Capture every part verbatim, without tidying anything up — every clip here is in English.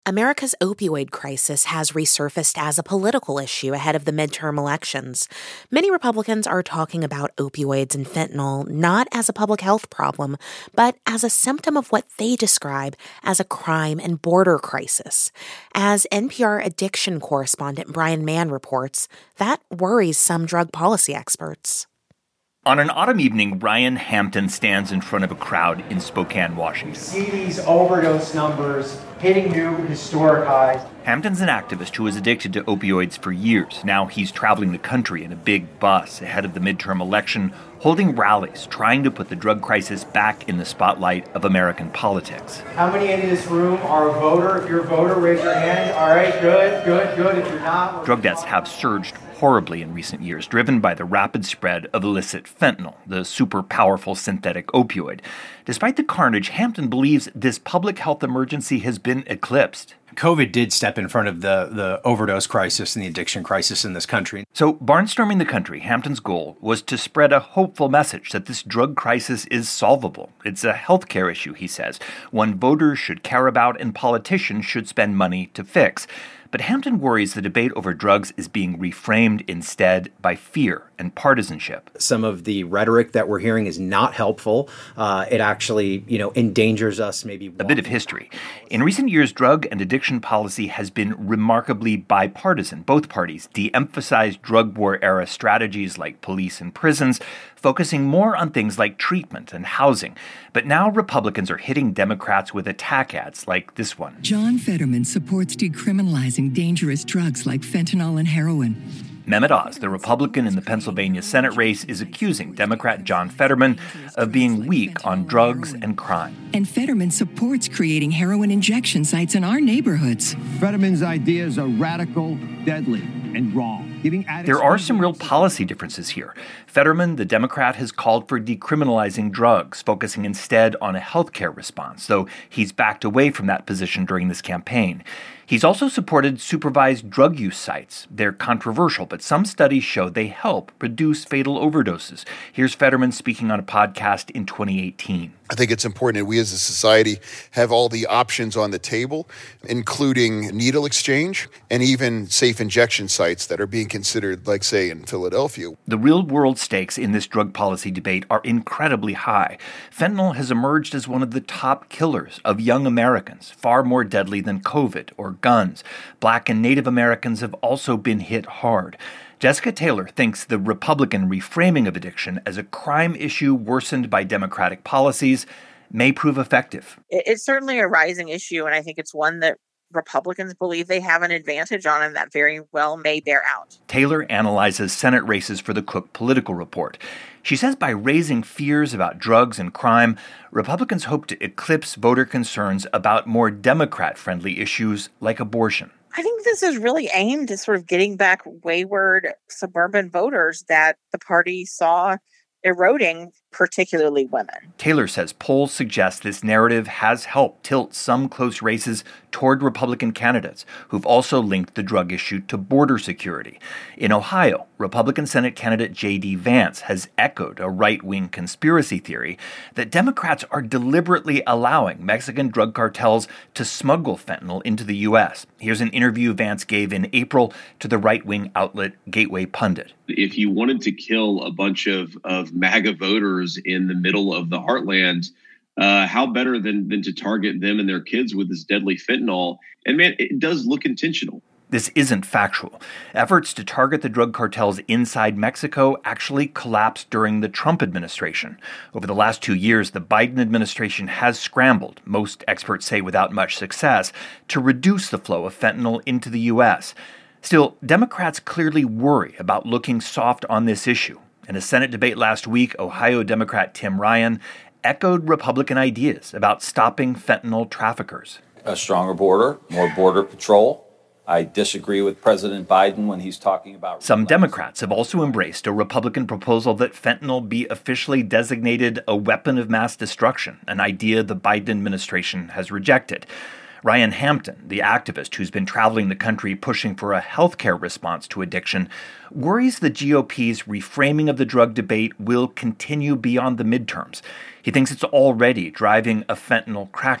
America's opioid crisis has resurfaced as a political issue ahead of the midterm elections. Many Republicans are talking about opioids and fentanyl not as a public health problem, but as a symptom of what they describe as a crime and border crisis. As N P R addiction correspondent Brian Mann reports, that worries some drug policy experts. On an autumn evening, Ryan Hampton stands in front of a crowd in Spokane, Washington. See these overdose numbers hitting new historic highs. Hampton's an activist who was addicted to opioids for years. Now he's traveling the country in a big bus ahead of the midterm election, holding rallies, trying to put the drug crisis back in the spotlight of American politics. How many in this room are a voter? If you're a voter, raise your hand. All right, good, good, good. If you're not... Drug deaths have surged horribly in recent years, driven by the rapid spread of illicit fentanyl, the super powerful synthetic opioid. Despite the carnage, Hampton believes this public health emergency has been eclipsed. COVID did step in front of the, the overdose crisis and the addiction crisis in this country. So, barnstorming the country, Hampton's goal was to spread a hopeful message that this drug crisis is solvable. It's a healthcare issue, he says, one voters should care about and politicians should spend money to fix. But Hampton worries the debate over drugs is being reframed instead by fear and partisanship. Some of the rhetoric that we're hearing is not helpful. Uh, it actually, you know, endangers us maybe. A bit of history. In recent years, drug and addiction policy has been remarkably bipartisan. Both parties de-emphasized drug war era strategies like police and prisons, focusing more on things like treatment and housing. But now Republicans are hitting Democrats with attack ads like this one. John Fetterman supports decriminalizing dangerous drugs like fentanyl and heroin. Mehmet Oz, the Republican in the Pennsylvania Senate race, is accusing Democrat John Fetterman of being weak on drugs and crime. And Fetterman supports creating heroin injection sites in our neighborhoods. Fetterman's ideas are radical, deadly, and wrong. There are some real policy differences here. Fetterman, the Democrat, has called for decriminalizing drugs, focusing instead on a healthcare response, though he's backed away from that position during this campaign. He's also supported supervised drug use sites. They're controversial, but some studies show they help reduce fatal overdoses. Here's Fetterman speaking on a podcast in twenty eighteen. I think it's important that we as a society have all the options on the table, including needle exchange and even safe injection sites that are being considered, like, say, in Philadelphia. The real-world stakes in this drug policy debate are incredibly high. Fentanyl has emerged as one of the top killers of young Americans, far more deadly than COVID or guns. Black and Native Americans have also been hit hard. Jessica Taylor thinks the Republican reframing of addiction as a crime issue worsened by Democratic policies may prove effective. It's certainly a rising issue, and I think it's one that Republicans believe they have an advantage on, and that very well may bear out. Taylor analyzes Senate races for the Cook Political Report. She says by raising fears about drugs and crime, Republicans hope to eclipse voter concerns about more Democrat-friendly issues like abortion. I think this is really aimed at sort of getting back wayward suburban voters that the party saw eroding, particularly women. Taylor says polls suggest this narrative has helped tilt some close races toward Republican candidates who've also linked the drug issue to border security. In Ohio, Republican Senate candidate J D Vance has echoed a right-wing conspiracy theory that Democrats are deliberately allowing Mexican drug cartels to smuggle fentanyl into the U S. Here's an interview Vance gave in April to the right-wing outlet Gateway Pundit. If you wanted to kill a bunch of, of MAGA voters in the middle of the heartland, uh, how better than, than to target them and their kids with this deadly fentanyl? And man, it does look intentional. This isn't factual. Efforts to target the drug cartels inside Mexico actually collapsed during the Trump administration. Over the last two years, the Biden administration has scrambled, most experts say without much success, to reduce the flow of fentanyl into the U S. Still, Democrats clearly worry about looking soft on this issue. In a Senate debate last week, Ohio Democrat Tim Ryan echoed Republican ideas about stopping fentanyl traffickers. A stronger border, more border patrol. I disagree with President Biden when he's talking about... Some Democrats have also embraced a Republican proposal that fentanyl be officially designated a weapon of mass destruction, an idea the Biden administration has rejected. Ryan Hampton, the activist who's been traveling the country pushing for a healthcare response to addiction, worries the G O P's reframing of the drug debate will continue beyond the midterms. He thinks it's already driving a fentanyl crackdown.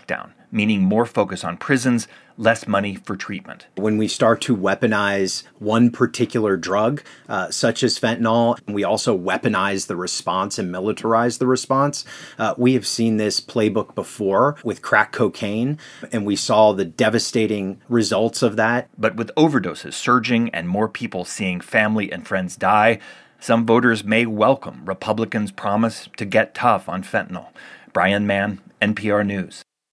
meaning more focus on prisons, less money for treatment. When we start to weaponize one particular drug, uh, such as fentanyl, we also weaponize the response and militarize the response. Uh, we have seen this playbook before with crack cocaine, and we saw the devastating results of that. But with overdoses surging and more people seeing family and friends die, some voters may welcome Republicans' promise to get tough on fentanyl. Brian Mann, N P R News.